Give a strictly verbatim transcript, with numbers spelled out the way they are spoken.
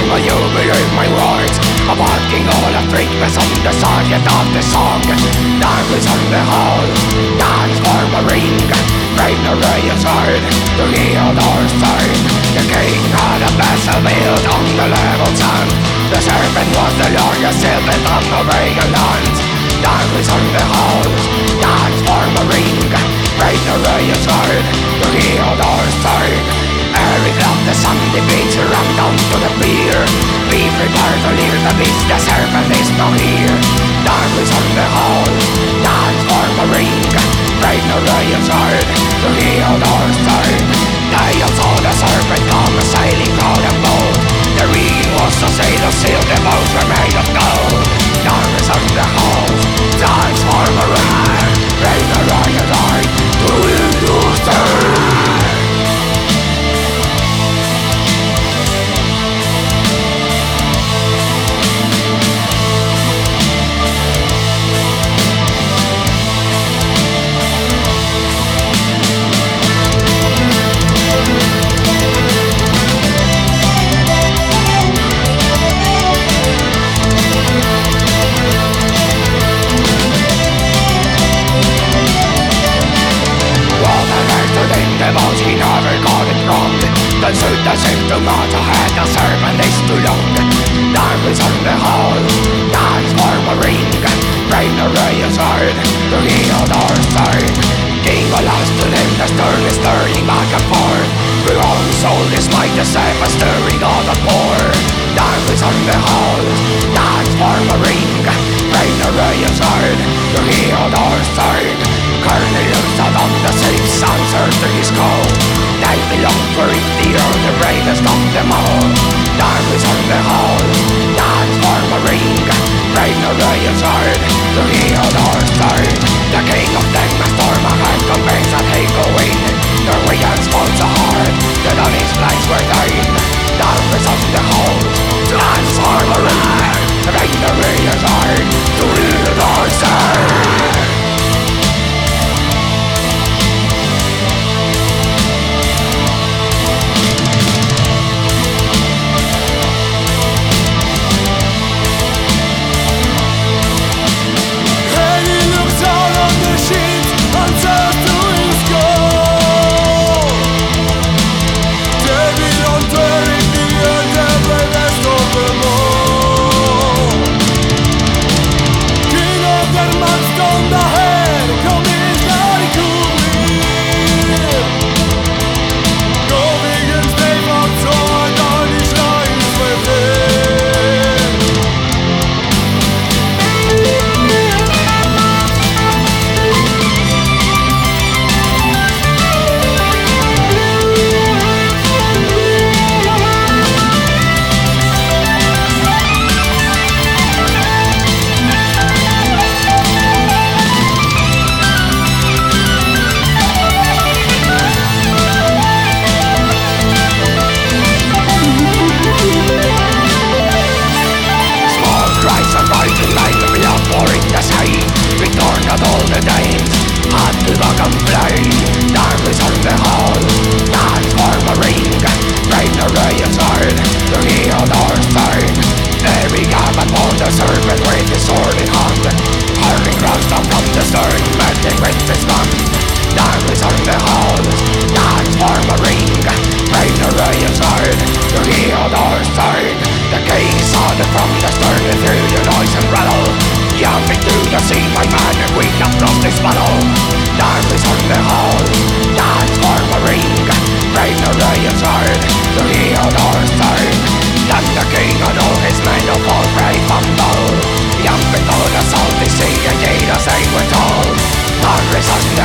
Will you believe my words? I'm walking all the freakness on the sergeant of the song. Dark is on the hall, dance for a ring. Rain the ray is heard, to heal our side. The king had a vessel built on the level sand. The serpent was the longest silver on the pagan lands. Dark is on the hall, dance for a ring. Rain the ray is heard, to heal our side. Every of the Sunday beach run down to the pier. Be prepared to leave the beast, the serpent is now here. Dark is on the hall, dance for a ring. Rain the ray is heard, to heal our side. They saw the serpent come sailing proud and bold. The ring was to sail the seal, the boats were made of gold. Dark is on the hall, dance for a ring. Rain the ray is heard, to heal our side. He never got it wrong. The suit that seemed to not ahead, the serpent is too long. Dark is on the hall, dance for a ring. Rain the ray is heard, to heal our side. King alas to them, the stern is turning back and forth. We all sold his might, the same as stirring all the poor. Dark is on the hall, dance for a ring. Rain the ray is heard, to heal our side. Cornelius out on the safe answer to his call. They belong for it, the earth, the bravest of them all. Dark is on the hall, dance for a ring. Rain the ray is heard, to heal our side. The king of them a storm ahead, conveys that he go in. Their weapons fall so hard, that on his flanks were dying. Dark is on the hall, dance for a ring. Rain the ray is heard, to heal our side. Result